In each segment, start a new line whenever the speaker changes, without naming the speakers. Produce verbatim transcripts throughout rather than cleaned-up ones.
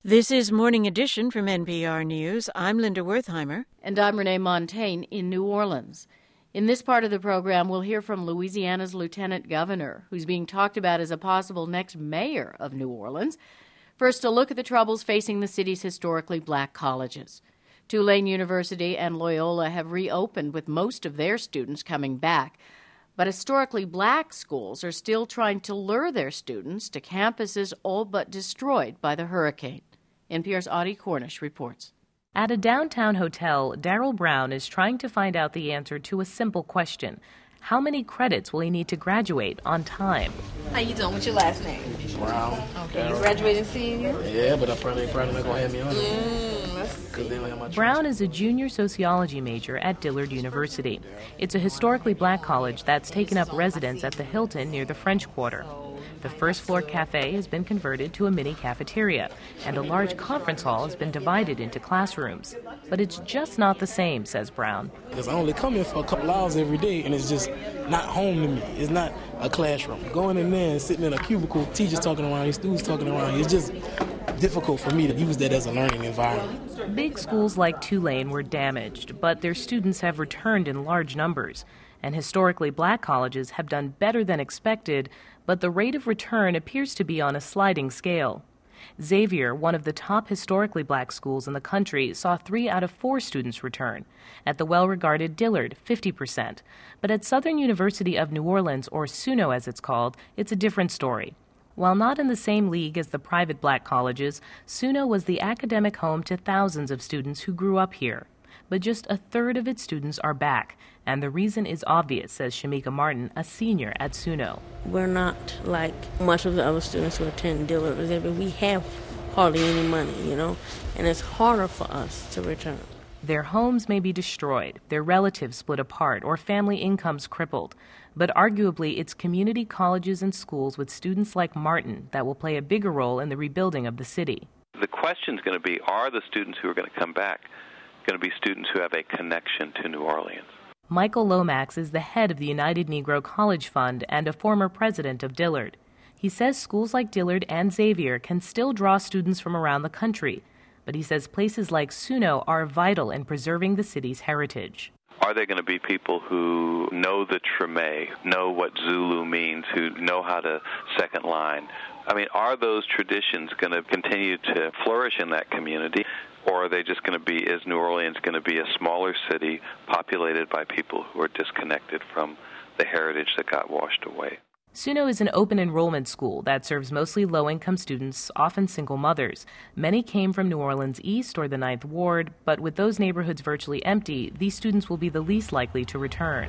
This is Morning Edition from N P R News. I'm Linda Wertheimer.
And I'm Renee Montaigne in New Orleans. In this part of the program, we'll hear from Louisiana's lieutenant governor, who's being talked about as a possible next mayor of New Orleans. First, a look at the troubles facing the city's historically black colleges. Tulane University and Loyola have reopened with most of their students coming back. But historically black schools are still trying to lure their students to campuses all but destroyed by the hurricane. N P R's Audie Cornish reports.
At a downtown hotel, Daryl Brown is trying to find out the answer to a simple question. How many credits will he need to graduate on time?
How you doing? What's your last name?
Brown.
Okay, you graduating senior?
Yeah, but I probably, probably not going to have me on it.
Mm, let's
Because they don't have my
Brown is a junior sociology major at Dillard University. It's a historically black college that's taken up residence at the Hilton near the French Quarter. The first-floor cafe has been converted to a mini cafeteria, and a large conference hall has been divided into classrooms. But it's just not the same, says Brown.
Because I only come in for a couple hours every day, and it's just not home to me. It's not a classroom. Going in there and sitting in a cubicle, teachers talking around you, students talking around you, it's just difficult for me to use that as a learning environment.
Big schools like Tulane were damaged, but their students have returned in large numbers. And historically black colleges have done better than expected, but the rate of return appears to be on a sliding scale. Xavier, one of the top historically black schools in the country, saw three out of four students return. At the well-regarded Dillard, fifty percent. But at Southern University of New Orleans, or SUNO as it's called, it's a different story. While not in the same league as the private black colleges, SUNO was the academic home to thousands of students who grew up here. But just a third of its students are back, and the reason is obvious, says Shamika Martin, a senior at SUNO.
We're not like much of the other students who attend Dillard. We have hardly any money, you know, and it's harder for us to return.
Their homes may be destroyed, their relatives split apart, or family incomes crippled. But arguably, it's community colleges and schools with students like Martin that will play a bigger role in the rebuilding of the city.
The question is going to be, are the students who are going to come back going to be students who have a connection to New Orleans?
Michael Lomax is the head of the United Negro College Fund and a former president of Dillard. He says schools like Dillard and Xavier can still draw students from around the country, but he says places like SUNO are vital in preserving the city's heritage.
Are there going to be people who know the Treme, know what Zulu means, who know how to second line? I mean, are those traditions going to continue to flourish in that community? Or are they just going to be, is New Orleans going to be a smaller city populated by people who are disconnected from the heritage that got washed away?
SUNO is an open enrollment school that serves mostly low-income students, often single mothers. Many came from New Orleans East or the Ninth Ward, but with those neighborhoods virtually empty, these students will be the least likely to return.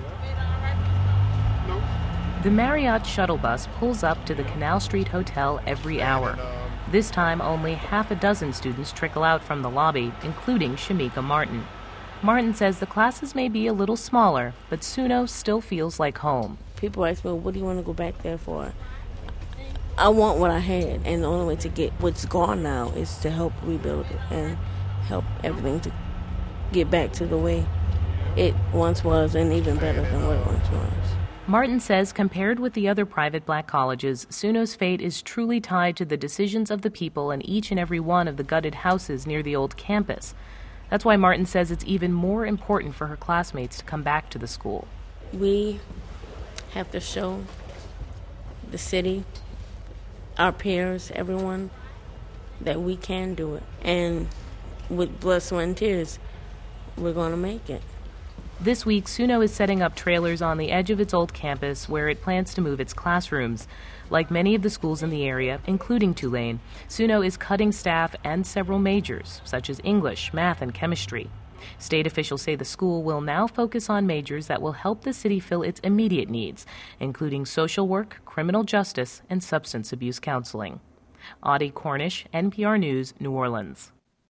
The Marriott shuttle bus pulls up to the Canal Street Hotel every hour. This time, only half a dozen students trickle out from the lobby, including Shamika Martin. Martin says the classes may be a little smaller, but SUNO still feels like home.
People ask me, well, what do you want to go back there for? I want what I had, and the only way to get what's gone now is to help rebuild it and help everything to get back to the way it once was, and even better than what it once was.
Martin says compared with the other private black colleges, SUNO's fate is truly tied to the decisions of the people in each and every one of the gutted houses near the old campus. That's why Martin says it's even more important for her classmates to come back to the school.
We have to show the city, our peers, everyone, that we can do it. And with blood, sweat, and tears, we're going to make it.
This week, SUNO is setting up trailers on the edge of its old campus where it plans to move its classrooms. Like many of the schools in the area, including Tulane, SUNO is cutting staff and several majors, such as English, math, and chemistry. State officials say the school will now focus on majors that will help the city fill its immediate needs, including social work, criminal justice, and substance abuse counseling. Audie Cornish, N P R News, New Orleans.